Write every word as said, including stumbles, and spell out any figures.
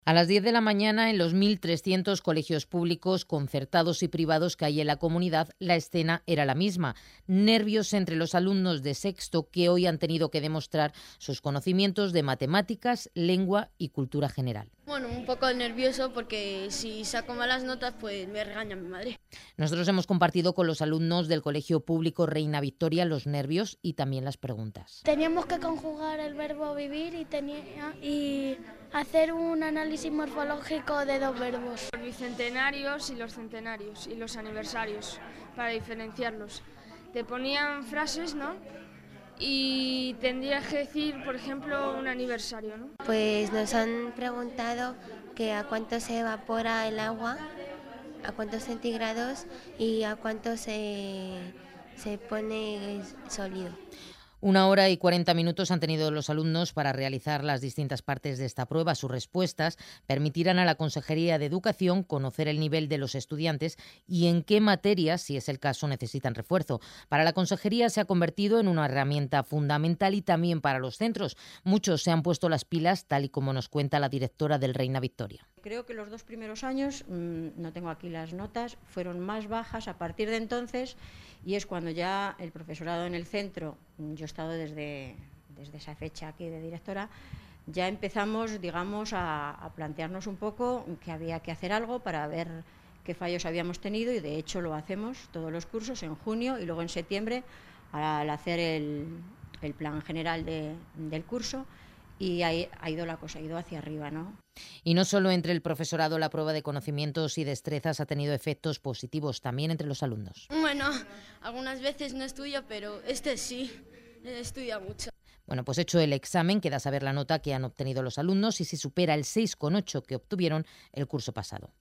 A las diez de la mañana, en los mil trescientos colegios públicos, concertados y privados que hay en la comunidad, la escena era la misma. Nervios entre los alumnos de sexto que hoy han tenido que demostrar sus conocimientos de matemáticas, lengua y cultura general. Bueno, un poco nervioso porque si saco malas notas, pues me regaña mi madre. Nosotros hemos compartido con los alumnos del Colegio Público Reina Victoria los nervios y también las preguntas. Teníamos que conjugar el verbo vivir y, tenía, y hacer un análisis morfológico de dos verbos. Los bicentenarios y los centenarios y los aniversarios, para diferenciarlos. Te ponían frases, ¿no? Y tendrías que decir, por ejemplo, un aniversario, ¿no? Pues nos han preguntado que a cuánto se evapora el agua, a cuántos centígrados y a cuánto se, se pone sólido. Una hora y cuarenta minutos han tenido los alumnos para realizar las distintas partes de esta prueba. Sus respuestas permitirán a la Consejería de Educación conocer el nivel de los estudiantes y en qué materias, si es el caso, necesitan refuerzo. Para la Consejería se ha convertido en una herramienta fundamental y también para los centros. Muchos se han puesto las pilas, tal y como nos cuenta la directora del Reina Victoria. Creo que los dos primeros años, no tengo aquí las notas, fueron más bajas a partir de entonces y es cuando ya el profesorado en el centro, yo he estado desde, desde esa fecha aquí de directora, ya empezamos, digamos, a, a plantearnos un poco que había que hacer algo para ver qué fallos habíamos tenido y de hecho lo hacemos todos los cursos en junio y luego en septiembre al hacer el, el plan general de, del curso. Y ahí ha ido la cosa, ha ido hacia arriba, ¿no? Y no solo entre el profesorado, la prueba de conocimientos y destrezas ha tenido efectos positivos, también entre los alumnos. Bueno, algunas veces no estudio, pero este sí, estudia mucho. Bueno, pues hecho el examen, queda saber la nota que han obtenido los alumnos y si supera el seis coma ocho que obtuvieron el curso pasado.